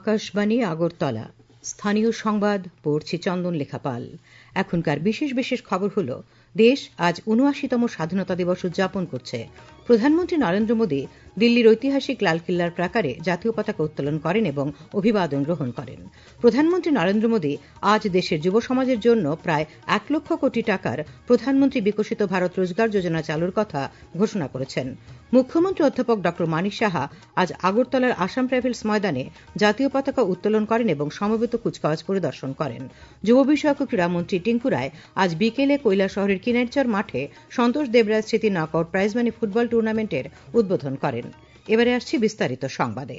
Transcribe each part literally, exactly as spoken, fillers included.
আকাশবাণী আগরতলা স্থানীয় সংবাদ পড়ছি চন্দন লেখা পাল। এখনকার বিশেষ বিশেষ খবর হল, দেশ আজ উনআশিতম স্বাধীনতা দিবস উদযাপন করছে। প্রধানমন্ত্রী নরেন্দ্র মোদী দিল্লির ঐতিহাসিক লালকিল্লার প্রাকারে জাতীয় পতাকা উত্তোলন করেন এবং অভিবাদন গ্রহণ করেন। প্রধানমন্ত্রী নরেন্দ্র মোদী আজ দেশের যুব সমাজের জন্য প্রায় এক লক্ষ কোটি টাকার প্রধানমন্ত্রী বিকশিত ভারত রোজগার যোজনা চালুর কথা ঘোষণা করেছেন। মুখ্যমন্ত্রী অধ্যাপক ড মানিক সাহা আজ আগরতলার আসাম রাইফেলস ময়দানে জাতীয় পতাকা উত্তোলন করেন এবং সমবেত কুচকাওয়াজ পরিদর্শন করেন। যুব বিষয়ক ক্রীড়ামন্ত্রী টিঙ্কু রায় আজ বিকেলে কৈলাসহরের কিনারচর মাঠে সন্তোষ দেবরাজ স্মৃতি নকআউট প্রাইজ মানি ফুটবল টুর্নামেন্টের উদ্বোধন করেন। এবারে আসছি বিস্তারিত সংবাদে।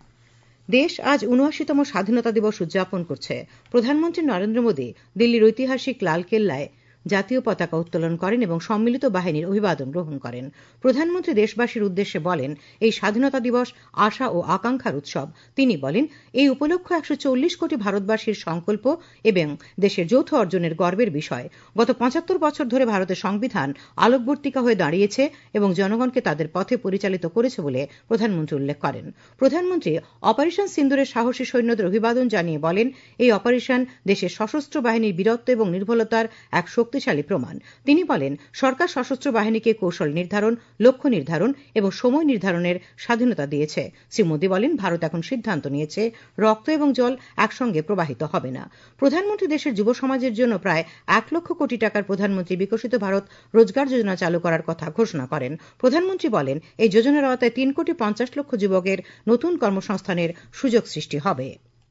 দেশ আজ উনআশিতম স্বাধীনতা দিবস উদযাপন করছে। প্রধানমন্ত্রী নরেন্দ্র মোদী দিল্লির ঐতিহাসিক লালকেল্লায় জাতীয় পতাকা উত্তোলন করেন এবং সম্মিলিত বাহিনীর অভিবাদন গ্রহণ করেন। প্রধানমন্ত্রী দেশবাসীর উদ্দেশ্যে বলেন, এই স্বাধীনতা দিবস আশা ও আকাঙ্ক্ষার উৎসব। তিনি বলেন, এই উপলক্ষ একশো চল্লিশ কোটি ভারতবাসীর সংকল্প এবং দেশের যৌথ অর্জনের গর্বের বিষয়। গত পঁচাত্তর বছর ধরে ভারতের সংবিধান আলোকবর্তিকা হয়ে দাঁড়িয়েছে এবং জনগণকে তাদের পথে পরিচালিত করেছে বলে প্রধানমন্ত্রী উল্লেখ করেন। প্রধানমন্ত্রী অপারেশন সিন্দুরের সাহসী সৈন্যদের অভিবাদন জানিয়ে বলেন, এই অপারেশন দেশের সশস্ত্র বাহিনীর বীরত্ব এবং নির্ভুলতার এক শক্তিশালী প্রমাণ। তিনি বলেন, সরকার সশস্ত্র বাহিনীকে কৌশল নির্ধারণ, লক্ষ্য নির্ধারণ এবং সময় নির্ধারণের স্বাধীনতা দিয়েছে। শ্রী মোদী বলেন, ভারত এখন সিদ্ধান্ত নিয়েছে রক্ত এবং জল একসঙ্গে প্রবাহিত হবে না। প্রধানমন্ত্রী দেশের যুব সমাজের জন্য প্রায় এক লক্ষ কোটি টাকার প্রধানমন্ত্রী বিকশিত ভারত রোজগার যোজনা চালু করার কথা ঘোষণা করেন। প্রধানমন্ত্রী বলেন, এই যোজনার আওতায় তিন কোটি পঞ্চাশ লক্ষ যুবকের নতুন কর্মসংস্থানের সুযোগ সৃষ্টি হবে।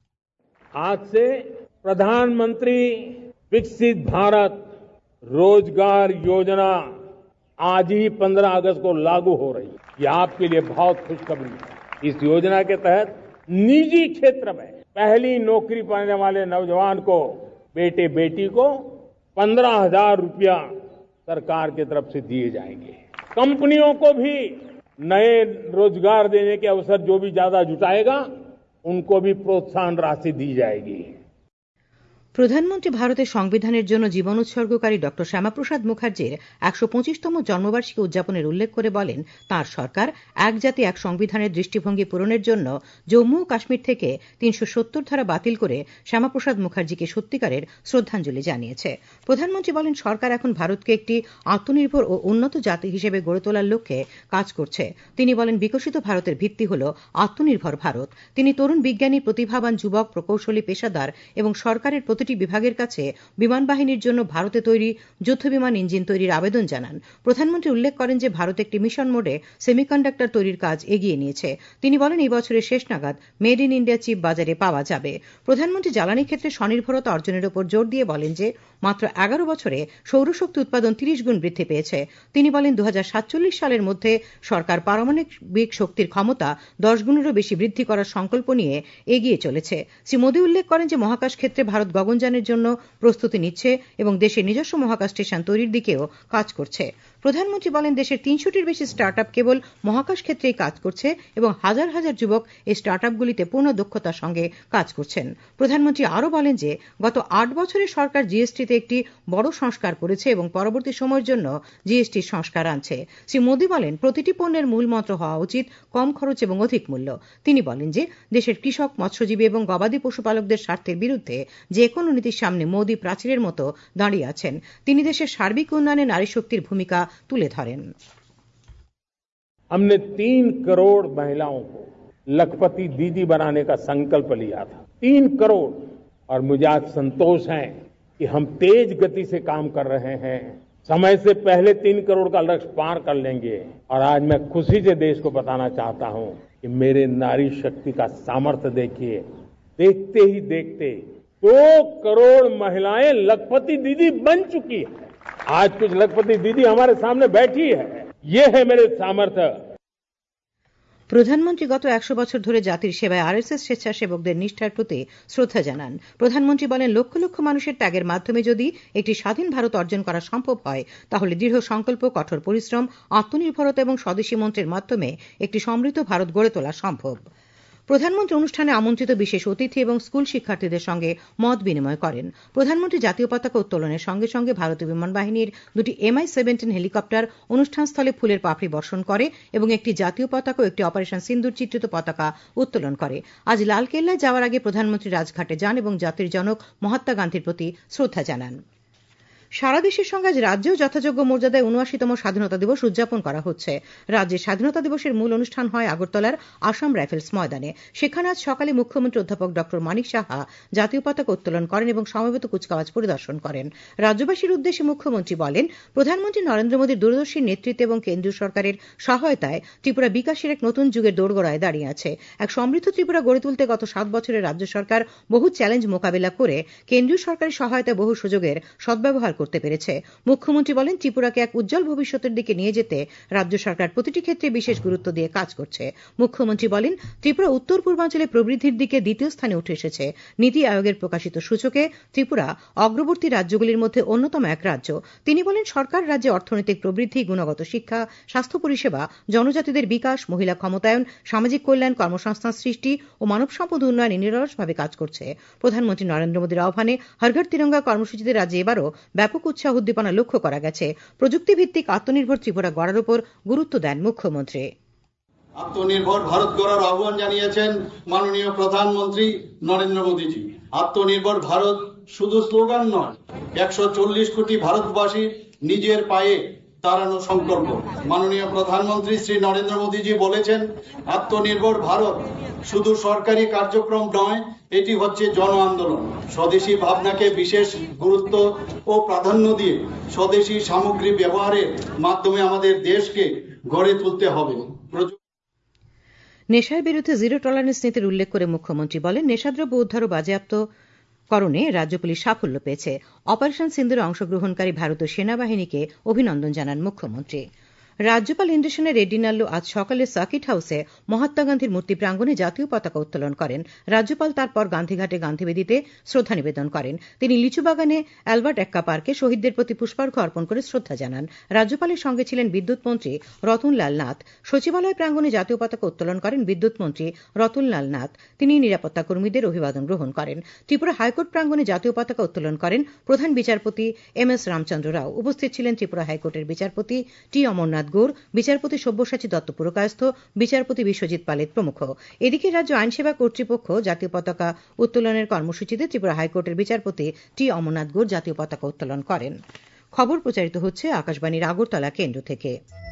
আজ से प्रधानमंत्री विकसित भारत रोजगार योजना आज ही पंद्रह अगस्त को लागू हो रही है। ये आपके लिए बहुत खुशखबरी है। इस योजना के तहत निजी क्षेत्र में पहली नौकरी पाने वाले नौजवान को, बेटे बेटी को पंद्रह हजार रुपया सरकार की तरफ से दिए जाएंगे। कंपनियों को भी नए रोजगार देने के अवसर जो भी ज्यादा जुटाएगा उनको भी प्रोत्साहन राशि दी जाएगी। প্রধানমন্ত্রী ভারতের সংবিধানের জন্য জীবন উৎসর্গকারী ড শ্যামাপ্রসাদ মুখার্জির একশো পঁচিশতম জন্মবার্ষিকী উদযাপনের উল্লেখ করে বলেন, তাঁর সরকার এক জাতি এক সংবিধানের দৃষ্টিভঙ্গি পূরণের জন্য জম্মু ও কাশ্মীর থেকে তিনশো সত্তর ধারা বাতিল করে শ্যামাপ্রসাদ মুখার্জিকে সত্যিকারের শ্রদ্ধাঞ্জলি জানিয়েছে। প্রধানমন্ত্রী বলেন, সরকার এখন ভারতকে একটি আত্মনির্ভর ও উন্নত জাতি হিসেবে গড়ে তোলার লক্ষ্যে কাজ করছে। তিনি বলেন, বিকশিত ভারতের ভিত্তি হল আত্মনির্ভর ভারত। তিনি তরুণ বিজ্ঞানী, প্রতিভাবান যুবক, প্রকৌশলী, পেশাদার এবং সরকারের প্রতিটি বিভাগের কাছে বিমান বাহিনীর জন্য ভারতে তৈরি যুদ্ধ বিমান ইঞ্জিন তৈরির আবেদন জানান। প্রধানমন্ত্রী উল্লেখ করেন যে ভারত একটি মিশন মোডে সেমিকন্ডাক্টর তৈরির কাজ এগিয়ে নিয়েছে। তিনি বলেন, এই বছরের শেষ নাগাদ মেড ইন ইন্ডিয়া চিপ বাজারে পাওয়া যাবে। প্রধানমন্ত্রী জ্বালানি ক্ষেত্রে স্বনির্ভরতা অর্জনের উপর জোর দিয়ে বলেন যে মাত্র এগারো বছরে সৌরশক্তি উৎপাদন তিরিশ গুণ বৃদ্ধি পেয়েছে। তিনি বলেন, দু হাজার সাতচল্লিশ সালের মধ্যে সরকার পারমাণবিক শক্তির ক্ষমতা দশ গুণেরও বেশি বৃদ্ধি করার সংকল্প নিয়ে এগিয়ে চলেছে। শ্রী মোদী উল্লেখ করেন যে মহাকাশ ক্ষেত্রে ভারত গগনযানের জন্য প্রস্তুতি নিচ্ছে এবং দেশের নিজস্ব মহাকাশ স্টেশন তৈরির দিকেও কাজ করছে। প্রধানমন্ত্রী বলেন, দেশের তিনশোটির বেশি স্টার্ট আপ কেবল মহাকাশ ক্ষেত্রেই কাজ করছে এবং হাজার হাজার যুবক এই স্টার্ট আপগুলিতে পূর্ণ দক্ষতার সঙ্গে কাজ করছেন। প্রধানমন্ত্রী আরও বলেন যে গত আট বছরে সরকার জিএসটিতে একটি বড় সংস্কার করেছে এবং পরবর্তী সময়ের জন্য জিএসটির সংস্কার আনছে। শ্রী মোদী বলেন, প্রতিটি পণ্যের মূল মন্ত্র হওয়া উচিত কম খরচ এবং অধিক মূল্য। তিনি বলেন যে দেশের কৃষক, মৎস্যজীবী এবং গবাদি পশুপালকদের স্বার্থের বিরুদ্ধে যে কোনো নীতির সামনে মোদী প্রাচীরের মতো দাঁড়িয়ে আছেন। তিনি দেশের সার্বিক উন্নয়নে নারী শক্তির ভূমিকা তুলে ধরেন। हमने तीन करोड़ महिलाओं को लखपति दीदी बनाने का संकल्प लिया था। तीन करोड़ और मुझे आज संतोष है कि हम तेज गति से काम कर रहे हैं। समय से पहले तीन करोड़ का लक्ष्य पार कर लेंगे। और आज मैं खुशी से देश को बताना चाहता हूं कि मेरे नारी शक्ति का सामर्थ्य देखिए। देखते ही देखते दो करोड़ महिलाएं लखपति दीदी बन चुकी है। आज कुछ लखपति दीदी हमारे सामने बैठी है। ये है मेरे सामर्थ्य। প্রধানমন্ত্রী গত একশো বছর ধরে জাতির সেবায় আরএসএস স্বেচ্ছাসেবকদের নিষ্ঠার প্রতি শ্রদ্ধা জানান। প্রধানমন্ত্রী বলেন, লক্ষ লক্ষ মানুষের ত্যাগের মাধ্যমে যদি একটি স্বাধীন ভারত অর্জন করা সম্ভব হয়, তাহলে দৃঢ় সংকল্প, কঠোর পরিশ্রম, আত্মনির্ভরতা এবং স্বদেশী মন্ত্রের মাধ্যমে একটি সমৃদ্ধ ভারত গড়ে তোলা সম্ভব। প্রধানমন্ত্রী অনুষ্ঠানে আমন্ত্রিত বিশেষ অতিথি এবং স্কুল শিক্ষার্থীদের সঙ্গে মত বিনিময় করেন। প্রধানমন্ত্রী জাতীয় পতাকা উত্তোলনের সঙ্গে সঙ্গে ভারতীয় বিমান বাহিনীর দুটি এমআই সেভেন্টিন হেলিকপ্টার অনুষ্ঠানস্থলে ফুলের পাপড়ি বর্ষণ করে এবং একটি জাতীয় পতাকা ও একটি অপারেশন সিন্দুর চিত্রিত পতাকা উত্তোলন করে। আজ লালকেল্লায় যাওয়ার আগে প্রধানমন্ত্রী রাজঘাটে যান এবং জাতির জনক মহাত্মা গান্ধীর প্রতি শ্রদ্ধা জানান। সারা দেশের সঙ্গে আজ রাজ্যেও যথাযোগ্য মর্যাদায় উনআশিতম স্বাধীনতা দিবস উদযাপন করা হচ্ছে। রাজ্যের স্বাধীনতা দিবসের মূল অনুষ্ঠান হয় আগরতলার আসাম রাইফেলস ময়দানে। সেখানে আজ সকালে মুখ্যমন্ত্রী অধ্যাপক ডক্টর মানিক সাহা জাতীয় পতাকা উত্তোলন করেন এবং সমবেত কুচকাওয়াজ পরিদর্শন করেন। রাজ্যবাসীর উদ্দেশ্যে মুখ্যমন্ত্রী বলেন, প্রধানমন্ত্রী নরেন্দ্র মোদীর দূরদর্শী নেতৃত্বে এবং কেন্দ্রীয় সরকারের সহায়তায় ত্রিপুরা বিকাশের এক নতুন যুগের দোরগোড়ায় দাঁড়িয়ে আছে। এক সমৃদ্ধ ত্রিপুরা গড়ে তুলতে গত সাত বছরে রাজ্য সরকার বহু চ্যালেঞ্জ মোকাবিলা করে কেন্দ্রীয় সরকারের সহায়তায় বহু সুযোগের সদ্ব্যবহার করতে পেরেছে। মুখ্যমন্ত্রী বলেন, ত্রিপুরাকে এক উজ্জ্বল ভবিষ্যতের দিকে নিয়ে যেতে রাজ্য সরকার প্রতিটি ক্ষেত্রে বিশেষ গুরুত্ব দিয়ে কাজ করছে। মুখ্যমন্ত্রী বলেন, ত্রিপুরা উত্তর পূর্বাঞ্চলে প্রবৃদ্ধির দিকে দ্বিতীয় স্থানে উঠে এসেছে। নীতি আয়োগের প্রকাশিত সূচকে ত্রিপুরা অগ্রবর্তী রাজ্যগুলির মধ্যে অন্যতম এক রাজ্য। তিনি বলেন, সরকার রাজ্যে অর্থনৈতিক প্রবৃদ্ধি, গুণগত শিক্ষা, স্বাস্থ্য পরিষেবা, জনজাতিদের বিকাশ, মহিলা ক্ষমতায়ন, সামাজিক কল্যাণ, কর্মসংস্থান সৃষ্টি ও মানব সম্পদ উন্নয়নে নিরলসভাবে কাজ করছে। প্রধানমন্ত্রী নরেন্দ্র মোদীর আহ্বানে হর ঘর তিরঙ্গা কর্মসূচিতে রাজ্যে এবারও ব্যাপক উৎসাহ উদ্দীপনা লক্ষ্য করা গেছে। প্রযুক্তিভিত্তিক আত্মনির্ভর ত্রিপুরা গড়ার উপর গুরুত্ব দেন মুখ্যমন্ত্রী। আত্মনির্ভর ভারত গড়ার আহ্বান জানিয়েছেন মাননীয় প্রধানমন্ত্রী নরেন্দ্র মোদীজি। আত্মনির্ভর ভারত শুধু স্লোগান নয়, একশো চল্লিশ কোটি ভারতবাসী নিজের পায়ে দাঁড়ানো সংকল্প। মাননীয় প্রধানমন্ত্রী শ্রী নরেন্দ্র মোদীজি বলেছেন, আত্মনির্ভর ভারত শুধু সরকারি কার্যক্রম নয়, এটি হচ্ছে জন আন্দোলন। স্বদেশী ভাবনাকে বিশেষ গুরুত্ব ও প্রাধান্য দিয়ে স্বদেশী সামগ্রী ব্যবহারের মাধ্যমে আমাদের দেশকে গড়ে তুলতে হবে। নেশার বিরুদ্ধে জিরো টলারেন্স নীতির উল্লেখ করে মুখ্যমন্ত্রী বলেন, নেশাদ্রব্য উদ্ধার ও বাজেয়াপ্ত করণে রাজ্য পুলিশ সাফল্য পেয়েছে। অপারেশন সিন্দুরে অংশগ্রহণকারী ভারতীয় সেনাবাহিনীকে অভিনন্দন জানান মুখ্যমন্ত্রী। রাজ্যপাল ইন্দ্রসেনা রেড্ডি নাল্লু আজ সকালে সার্কিট হাউসে মহাত্মা গান্ধীর মূর্তি প্রাঙ্গণে জাতীয় পতাকা উত্তোলন করেন। রাজ্যপাল তারপর গান্ধীঘাটে গান্ধীবেদিতে শ্রদ্ধা নিবেদন করেন। তিনি লিচুবাগানে অ্যালবার্ট এক্কা পার্কে শহীদদের প্রতি পুষ্পার্ঘ্য অর্পণ করে শ্রদ্ধা জানান। রাজ্যপালের সঙ্গে ছিলেন বিদ্যুৎ মন্ত্রী রতনলাল নাথ। সচিবালয় প্রাঙ্গণে জাতীয় পতাকা উত্তোলন করেন বিদ্যুৎ মন্ত্রী রতনলাল নাথ। তিনি নিরাপত্তা কর্মীদের অভিবাদন গ্রহণ করেন। ত্রিপুরা হাইকোর্ট প্রাঙ্গণে জাতীয় পতাকা উত্তোলন করেন প্রধান বিচারপতি এম এস রামচন্দ্র রাও। উপস্থিত ছিলেন ত্রিপুরা হাইকোর্টের বিচারপতি টি অমরনাথ গৌড়, বিচারপতি সব্যসাচী দত্ত পুরকায়স্থ, বিচারপতি বিশ্বজিৎ পালেত প্রমুখ। এদিকে রাজ্য আইনসেবা কর্তৃপক্ষ জাতীয় পতাকা উত্তোলনের কর্মসূচিতে ত্রিপুরা হাইকোর্টের বিচারপতি টি অমরনাথ গৌড় জাতীয় পতাকা উত্তোলন করেন। খবর প্রচারিত হচ্ছে আকাশবাণীর আগরতলা কেন্দ্র থেকে।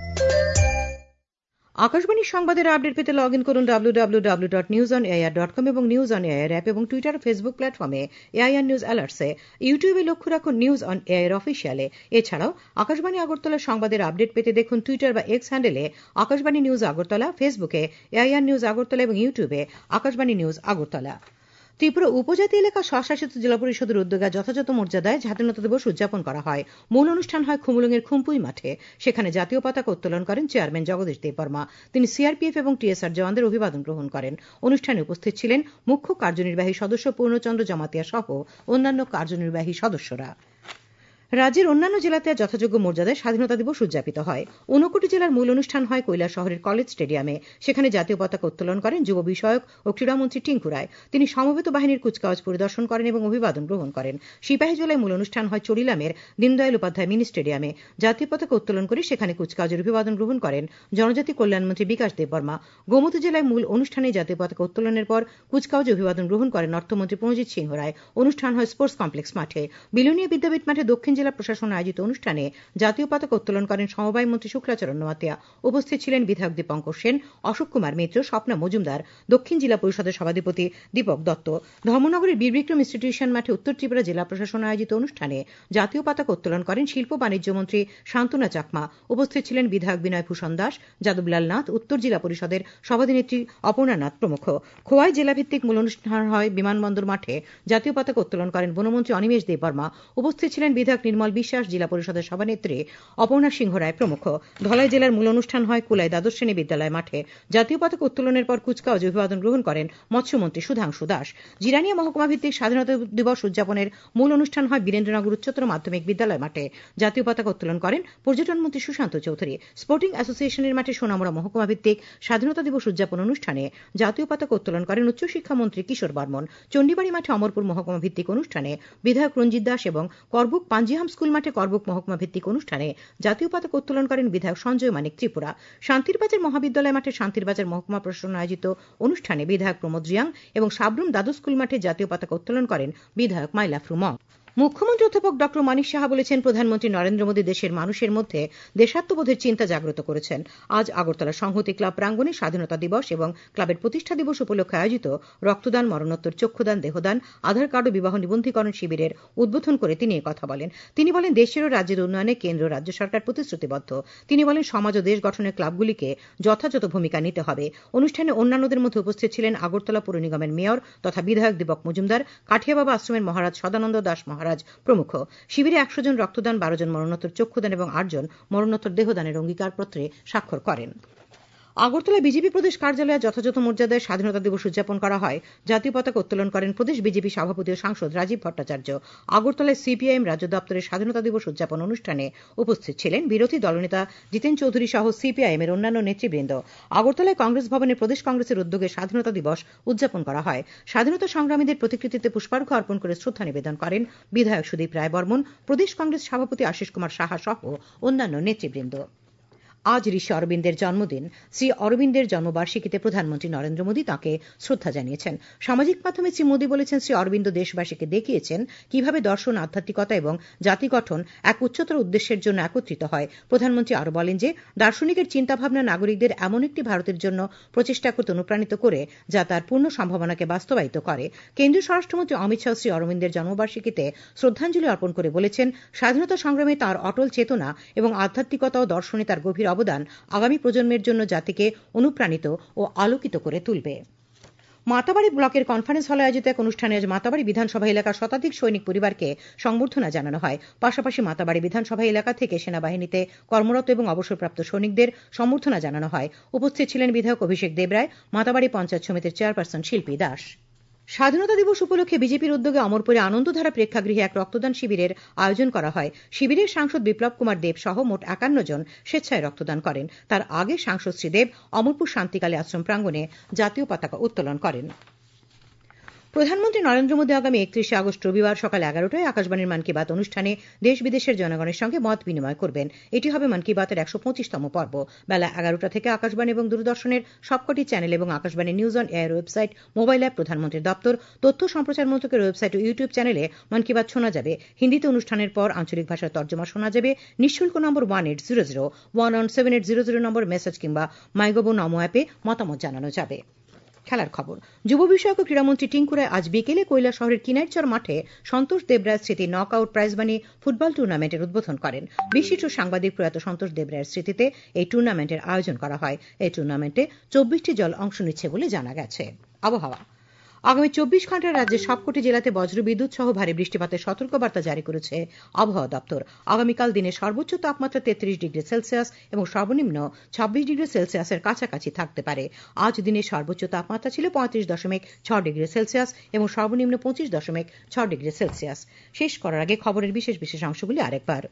আকাশবাণীর সংবাদের আপডেট পেতে লগ ইন করুন W W W dot news on AIR dot com এবং নিউজ অন এআইআর অ্যাপ এবং টুইটার ও ফেসবুক প্ল্যাটফর্মে এআইআর নিউজ অ্যালার্টসে। ইউটিউবে লক্ষ্য রাখুন নিউজ অন এআইআর অফিসিয়ালে। এছাড়াও আকাশবাণী আগরতলার সংবাদের আপডেট পেতে দেখুন টুইটার বা এক্স হ্যান্ডেলে আকাশবাণী নিউজ আগরতলা, ফেসবুকে এআইআর নিউজ আগরতলা এবং ইউটিউবে আকাশবাণী নিউজ আগরতলা। ত্রিপুরা উপজাতি এলাকা স্বশাসিত জেলা পরিষদের উদ্যোগে যথাযথ মর্যাদায় স্বাধীনতা দিবস উদযাপন করা হয়। মূল অনুষ্ঠান হয় খুমুলুঙের খুম্পুই মাঠে। সেখানে জাতীয় পতাকা উত্তোলন করেন চেয়ারম্যান জগদীশ দেববর্মা। তিনি সিআরপিএফ এবং টিএসআর জওয়ানদের অভিবাদন গ্রহণ করেন। অনুষ্ঠানে উপস্থিত ছিলেন মুখ্য কার্যনির্বাহী সদস্য পূর্ণচন্দ্র জমাতিয়া সহ অন্যান্য কার্যনির্বাহী সদস্যরা। রাজ্যের অন্যান্য জেলাতে যথাযোগ্য মর্যাদায় স্বাধীনতা দিবস উদযাপিত হয়। ঊনকোটি জেলার মূল অনুষ্ঠান হয় কৈলাস শহরের কলেজ স্টেডিয়ামে। সেখানে জাতীয় পতাকা উত্তোলন করেন যুব বিষয়ক ও ক্রীড়ামন্ত্রী টিঙ্কু রায়। তিনি সমবেত বাহিনীর কুচকাওয়াজ পরিদর্শন করেন এবং অভিবাদন গ্রহণ করেন। সিপাহীজলায় মূল অনুষ্ঠান হয় চড়িলামের দীনদয়াল উপাধ্যায় মিনি স্টেডিয়ামে। জাতীয় পতাকা উত্তোলন করে সেখানে কুচকাওয়াজের অভিবাদন গ্রহণ করেন জনজাতি কল্যাণমন্ত্রী বিকাশ দেববর্মা। গোমতী জেলায় মূল অনুষ্ঠানে জাতীয় পতাকা উত্তোলনের পর কুচকাওয়াজে অভিবাদন গ্রহণ করেন অর্থমন্ত্রী প্রণজিৎ সিংহ রায়। অনুষ্ঠান হয় স্পোর্টস কমপ্লেক্স মাঠে। বিলোনিয়া বিদ্যাপীঠ মাঠে দক্ষিণ জেলা প্রশাসন আয়োজিত অনুষ্ঠানে জাতীয় পতাকা উত্তোলন করেন সমবায় মন্ত্রী শুক্লাচরণ নোয়াতিয়া। উপস্থিত ছিলেন বিধায়ক দীপঙ্কর সেন, অশোক কুমার মিত্র, স্বপ্না মজুমদার, দক্ষিণ জেলা পরিষদের সভাধিপতি দীপক দত্ত। ধর্মনগরের বীরবিক্রম ইনস্টিটিউশন মাঠে উত্তর ত্রিপুরা জেলা প্রশাসন আয়োজিত অনুষ্ঠানে জাতীয় পতাকা উত্তোলন করেন শিল্প বাণিজ্য মন্ত্রী শান্তনা চাকমা। উপস্থিত ছিলেন বিধায়ক বিনয় ভূষণ দাস, যাদবলাল নাথ, উত্তর জেলা পরিষদের সভাধিনেত্রী অপর্ণা নাথ প্রমুখ। খোয়াই জেলাভিত্তিক মূল অনুষ্ঠান হয় বিমানবন্দর মাঠে। জাতীয় পতাকা উত্তোলন করেন বনমন্ত্রী অনিমেষ দেববর্মা। উপস্থিত ছিলেন বিধায়ক নির্মল বিশ্বাস, জেলা পরিষদের সভানেত্রী অপর্ণা সিংহ রায় প্রমুখ। ধলাই জেলার মূল অনুষ্ঠান হয় কুলাই দ্বাদশ শ্রেণী বিদ্যালয় মাঠে। জাতীয় পতাকা উত্তোলনের পর কুচকাওয়াজে অভিবাদন গ্রহণ করেন মৎস্যমন্ত্রী সুধাংশু দাস। জিরানিয়া মহকুমা ভিত্তিক স্বাধীনতা দিবস উদযাপনের মূল অনুষ্ঠান হয় বীরেন্দ্রনগর উচ্চতর মাধ্যমিক বিদ্যালয় মাঠে। জাতীয় পতাকা উত্তোলন করেন পর্যটন মন্ত্রী সুশান্ত চৌধুরী। স্পোর্টিং অ্যাসোসিয়েশনের মাঠে সোনামুড়া মহকুমা ভিত্তিক স্বাধীনতা দিবস উদযাপন অনুষ্ঠানে জাতীয় পতাকা উত্তোলন করেন উচ্চশিক্ষামন্ত্রী কিশোর বর্মন। চণ্ডীবাড়ি মাঠে অমরপুর মহকুমা ভিত্তিক অনুষ্ঠানে বিধায়ক রঞ্জিত দাস এবং করবুক পাঞ্জিহাম স্কুল মাঠে করবুক মহকুমা ভিত্তিক অনুষ্ঠানে জাতীয় পতাকা উত্তোলন করেন বিধায়ক সঞ্জয় মানিক ত্রিপুরা। শান্তিরবাজার মহাবিদ্যালয় মাঠে শান্তিরবাজার মহকুমা প্রশাসন আয়োজিত অনুষ্ঠানে বিধায়ক প্রমোদ রিয়াং এবং সাবরুম দ্বাদশ স্কুল মাঠে জাতীয় পতাকা উত্তোলন করেন বিধায়ক মাইলাফরু মং। মুখ্যমন্ত্রী অধ্যাপক ড মানিক সাহা বলেছেন, প্রধানমন্ত্রী নরেন্দ্র মোদী দেশের মানুষের মধ্যে দেশাত্মবোধের চিন্তা জাগ্রত করেছেন। আজ আগরতলা সংহতি ক্লাব প্রাঙ্গণে স্বাধীনতা দিবস এবং ক্লাবের প্রতিষ্ঠা দিবস উপলক্ষে আয়োজিত রক্তদান, মরণোত্তর চক্ষুদান, দেহদান, আধার কার্ড ও বিবাহ নিবন্ধীকরণ শিবিরের উদ্বোধন করে তিনি কথা বলেন। তিনি বলেন, দেশের ও রাজ্যের উন্নয়নে কেন্দ্র রাজ্য সরকার প্রতিশ্রুতিবদ্ধ। তিনি বলেন, সমাজ ও দেশ গঠনের ক্লাবগুলিকে যথাযথ ভূমিকা নিতে হবে। অনুষ্ঠানে অন্যান্যদের মধ্যে উপস্থিত ছিলেন আগরতলা পৌর নিগমের মেয়র তথা বিধায়ক দীপক মজুমদার, কাঠিয়াবাবা আশ্রমের মহারাজ সদানন্দ দাস মহারাজ প্রমুখ। শিবিরে একশো জন রক্তদান, বারো জন মরণোত্তর চক্ষুদান এবং আট জন মরণোত্তর দেহদানের অঙ্গীকারপত্রে স্বাক্ষর করেন। আগরতলা বিজেপি প্রদেশ কার্যালয়ে যথাযথ মর্যাদায় স্বাধীনতা দিবস উদযাপন করা হয়। জাতীয় পতাকা উত্তোলন করেন প্রদেশ বিজেপি সভাপতি ও সাংসদ রাজীব ভট্টাচার্য। আগরতলায় সিপিআইএম রাজ্য দপ্তরের স্বাধীনতা দিবস উদযাপন অনুষ্ঠানে উপস্থিত ছিলেন বিরোধী দলনেতা জিতেন চৌধুরী সহ সিপিআইএম এর অন্যান্য নেতৃবৃন্দ। আগরতলায় কংগ্রেস ভবনে প্রদেশ কংগ্রেসের উদ্যোগে স্বাধীনতা দিবস উদযাপন করা হয়। স্বাধীনতা সংগ্রামীদের প্রতিকৃতিতে পুষ্পার্ঘ অর্পণ করে শ্রদ্ধা নিবেদন করেন বিধায়ক সুদীপ রায় বর্মন, প্রদেশ কংগ্রেস সভাপতি আশিস কুমার সাহা সহ অন্যান্য নেতৃবৃন্দ। আজ ঋষি অরবিন্দের জন্মদিন। শ্রী অরবিন্দের জন্মবার্ষিকীতে প্রধানমন্ত্রী নরেন্দ্র মোদী তাঁকে শ্রদ্ধা জানিয়েছেন। সামাজিক মাধ্যমে শ্রী মোদী বলেছেন, শ্রী অরবিন্দ দেশবাসীকে দেখিয়েছেন কিভাবে দর্শন, আধ্যাত্মিকতা এবং জাতি গঠন এক উচ্চতর উদ্দেশ্যের জন্য একত্রিত হয়। প্রধানমন্ত্রী আরও বলেন যে, দার্শনিকের চিন্তাভাবনা নাগরিকদের এমন একটি ভারতের জন্য প্রচেষ্টা করতে অনুপ্রাণিত করে যা তার পূর্ণ সম্ভাবনাকে বাস্তবায়িত করে। কেন্দ্রীয় স্বরাষ্ট্রমন্ত্রী অমিত শাহ শ্রী অরবিন্দের জন্মবার্ষিকীতে শ্রদ্ধাঞ্জলি অর্পণ করে বলেছেন, স্বাধীনতা সংগ্রামে তাঁর অটল চেতনা এবং আধ্যাত্মিকতা ও দর্শনে তার গভীর অবদান আগামী প্রজন্মের জন্য জাতিকে অনুপ্রাণিত ও আলোকিত করে তুলবে। মাতাবাড়ি ব্লকের কনফারেন্স হলে আয়োজিত এক অনুষ্ঠানে আজ মাতাবাড়ি বিধানসভা এলাকার শতাধিক সৈনিক পরিবারকে সংবর্ধনা জানানো হয়। পাশাপাশি মাতাবাড়ি বিধানসভা এলাকা থেকে সেনাবাহিনীতে কর্মরত এবং অবসরপ্রাপ্ত সৈনিকদের সংবর্ধনা জানানো হয়। উপস্থিত ছিলেন বিধায়ক অভিষেক দেবরায়, মাতাবাড়ি পঞ্চায়েত সমিতির চেয়ারপারসন শিল্পী দাস। স্বাধীনতা দিবস উপলক্ষে বিজেপির উদ্যোগে অমরপুরে আনন্দধারা প্রেক্ষাগৃহে এক রক্তদান শিবিরের আয়োজন করা হয়। শিবিরের সাংসদ বিপ্লব কুমার দেব সহ মোট একান্ন জন স্বেচ্ছায় রক্তদান করেন। তার আগে সাংসদ শ্রী দেব অমরপুর শান্তিকালী আশ্রম প্রাঙ্গণে জাতীয় পতাকা উত্তোলন করেন। প্রধানমন্ত্রী নরেন্দ্র মোদী আগামী একত্রিশে আগস্ট রবিবার সকাল এগারোটায় আকাশবাণীর মন কি বাত অনুষ্ঠানে দেশ বিদেশের জনগণের সঙ্গে মত বিনিময় করবেন। এটি হবে মন কি বাতের একশো পঁচিশতম পর্ব। বেলা এগারোটা থেকে আকাশবাণী এবং দূরদর্শনের সবকটি চ্যানেল এবং Akashvani news on air website, mobile app, প্রধানমন্ত্রীর দপ্তর, তথ্য সম্প্রচার মন্ত্রকের ওয়েবসাইট ও ইউটিউব চ্যানেলে মন কি বাত শোনা যাবে। হিন্দিতে অনুষ্ঠানের পর আঞ্চলিক ভাষায় তর্জমা শোনা যাবে। নিঃশুল্ক number one eight zero zero one one seven eight zero zero number message কিংবা মাইগভ নমো অ্যাপে মতামত জানানো যাবে। খেলার খবর। যুব বিষয়ক ও ক্রীড়ামন্ত্রী টিঙ্কু রায় আজ বিকেলে কৈলাসহরের কিনাইরচর মাঠে সন্তোষ দেবরায়ের স্মৃতি নক আউট প্রাইজমানি ফুটবল টুর্নামেন্টের উদ্বোধন করেন। বিশিষ্ট সাংবাদিক প্রয়াত সন্তোষ দেবরায়ের স্মৃতিতে এই টুর্নামেন্টের আয়োজন করা হয়। এই টুর্নামেন্টে চব্বিশটি দল অংশ নিচ্ছে বলে জানা গেছে। আবহাওয়া। আগামী চব্বিশ ঘন্টায় রাজ্যের সবকটি জেলাতে বজ্রবিদ্যুৎ সহ ভারী বৃষ্টিপাতের সতর্কবার্তা জারি করেছে আবহাওয়া দপ্তর। আগামীকাল দিনের সর্বোচ্চ তাপমাত্রা তেত্রিশ ডিগ্রি সেলসিয়াস এবং সর্বনিম্ন ছাব্বিশ ডিগ্রি সেলসিয়াসের কাছাকাছি থাকতে পারে। আজ দিনের সর্বোচ্চ তাপমাত্রা ছিল পঁয়ত্রিশ দশমিক ছয় ডিগ্রি সেলসিয়াস এবং সর্বনিম্ন পঁচিশ দশমিক ছয় ডিগ্রি সেলসিয়াস। শেষ করার আগে খবরের বিশেষ বিশেষ অংশগুলি আরেকবার।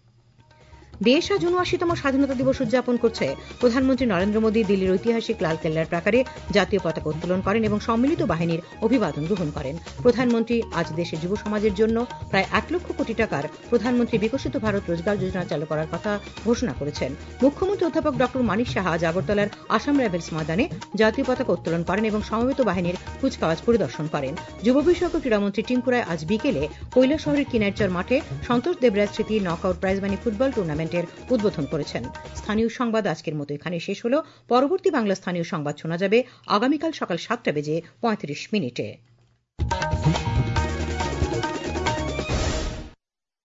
দেশ আজ ঊনআশিতম স্বাধীনতা দিবস উদযাপন করছে। প্রধানমন্ত্রী নরেন্দ্র মোদী দিল্লির ঐতিহাসিক লালকেল্লার প্রাকারে জাতীয় পতাকা উত্তোলন করেন এবং সম্মিলিত বাহিনীর অভিবাদন গ্রহণ করেন। প্রধানমন্ত্রী আজ দেশের যুব সমাজের জন্য প্রায় এক লক্ষ কোটি টাকার প্রধানমন্ত্রী বিকশিত ভারত রোজগার যোজনা চালু করার কথা ঘোষণা করেছেন। মুখ্যমন্ত্রী অধ্যাপক ড মানিক সাহা আজ আগরতলার আসাম রাইফেলস ময়দানে জাতীয় পতাকা উত্তোলন করেন এবং সমবেত বাহিনীর কুচকাওয়াজ পরিদর্শন করেন। যুব বিষয়ক ক্রীড়ামন্ত্রী টিঙ্কু রায় আজ বিকেলে কৈলাসহরের কিনাইরচর মাঠে সন্তোষ দেবরায়ের স্মৃতি knock out prize money football tournament উদ্বোধন করেছেন। স্থানীয় সংবাদ আজকের মতো এখানে শেষ হলো। পরবর্তী বাংলা স্থানীয় সংবাদ শোনা যাবে আগামীকাল সকাল সাতটা বেজে পঁয়ত্রিশ মিনিটে।